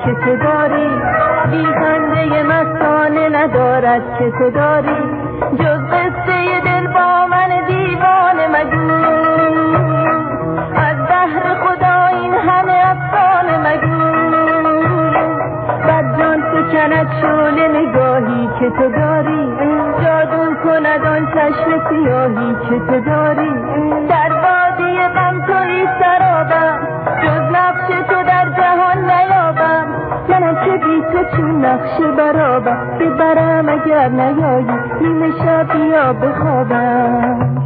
که تو داری، بی خنده مستانه ندارد که تو داری، جز قصه دل با من دیوانه مگو، از بحر خدا این همه افسانه مگو، بد جان فکند شعله نگاهی که تو داری، جادو کند آن چشم سیاهی که تو داری، در وادی غم تویی سرابم، جز نقش تو در جهان نیابم، منم که بی تو چون نقش برابم، ببرم اگر نیایی نیمه شب یا بخوابم.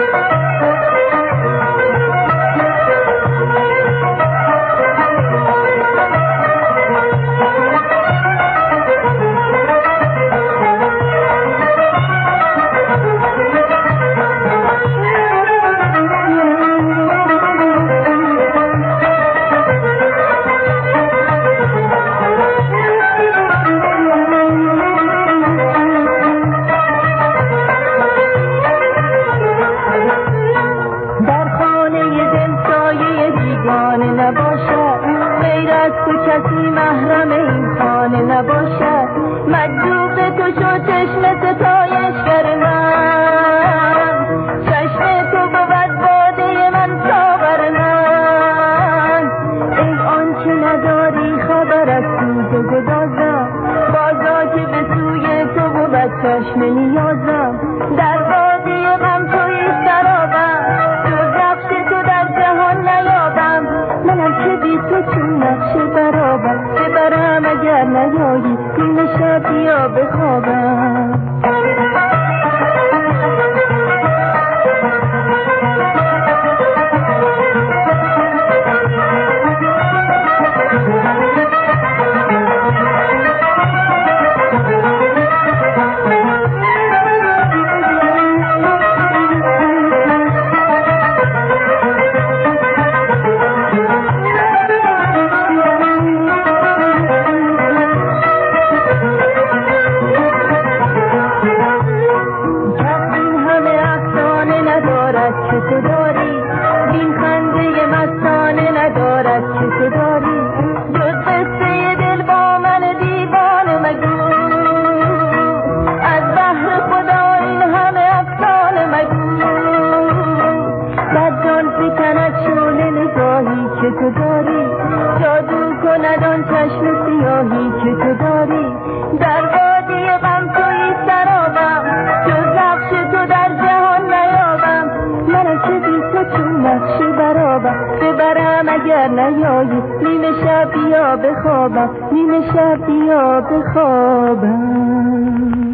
کسی محرم این خانه نباشد، مجذوب تو شد چشم ستایشگر من، چشم تو بود باده من ساغر من، ای آن که نداری خبر از سوز و گدازم، بازا که به سوی تو بود چشم نیازم، در وادی غم تویی سرابم، جز نقش تو در جهان نیابم، منم که بی تو چون نقش برابم، ببرم اگر نیایی نیمه شب یا بخوابم. که تو داری، این خنده مستانه ندارد که تو داری، جز قصه دل با من دیوانه مگو، از بحر خدا این همه افسانه مگو، بد جان فکند شعله نگاهی که تو داری، جادو کند آن چشم سیاهی که تو داری، در وادی غم تویی سرابم، جز نقش تو در جهان نیابم، منم که بی تو چون نقش برابم، ببرم اگر نیایی نیمه شب یا بخوابم، نیمه شب یا بخوابم.